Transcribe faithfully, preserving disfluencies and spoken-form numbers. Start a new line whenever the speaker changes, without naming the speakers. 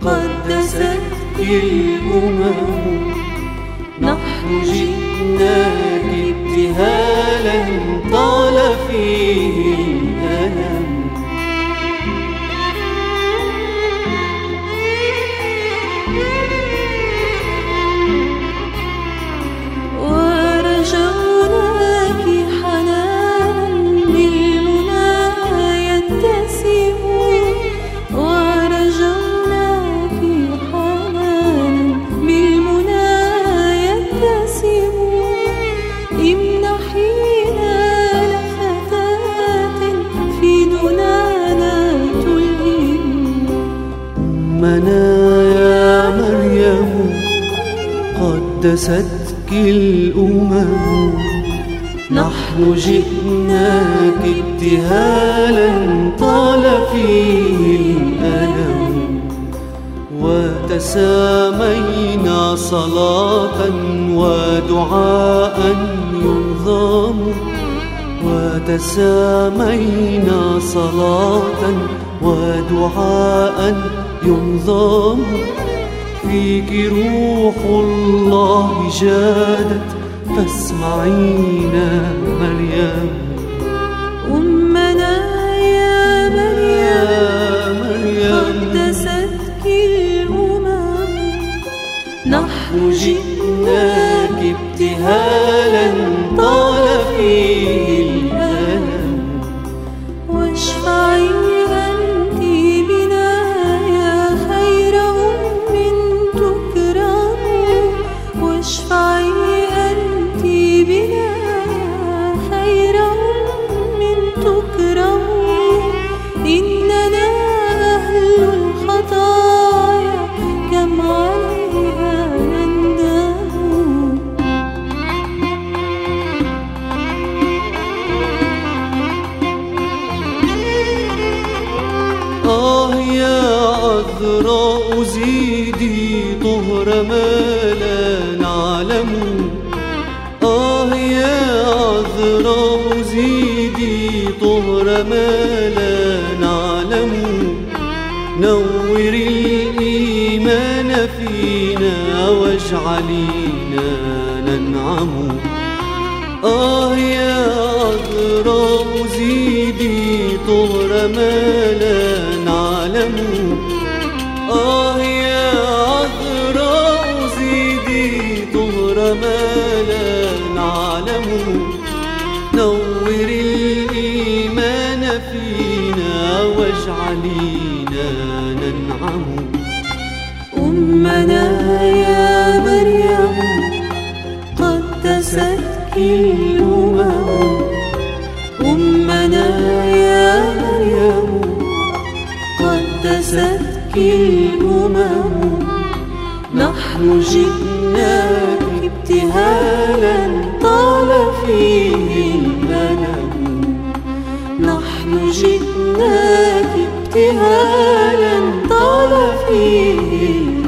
قدستك الأمم. نحن جئناك ابتهالا طال فيه الألم.
ورجوناك حنانا بالمنى يتسم. ورجوناك حنانا بالمنى يتسم. امنحينا لفتاة في دنانا تلهم.
أمنا يا مريم قدستك الأمم. نحن جئناك ابتهالا طال فيه الألم. وتسامينا صلاة ودعاء ينظم. وتسامينا صلاة ودعاء ينظم. فيك روح الله جادت فاسمعينا مريم.
أمنا يا مريم قدستك الأمم.
نحن جئناك ابتهالا طال فيه الألم.
واشفعي أنت بنا يا خير أم تكرم. واشفعي أنت بنا يا خير أم تكرم. إننا أهل الخطايا كم عليها نندم.
آه يا عذراء زيدي طهر ما لا نعلم. آه يا عذراء زيدي طهر ما لا نعلم. نوري الإيمان فينا واجعلينا ننعم. آه يا عذراء زيدي طهر ما لا نعلم. آه يا عذراء زيدي طهر ما لا نعلم. نوري الإيمان فينا واجعلينا ننعم.
أمنا يا مريم قدستك الأمم. أمنا يا مريم قدستك الأمم. نحن جئناك ابتهالا طال فيه الألم. نحن جئناك ابتهالا طال فيه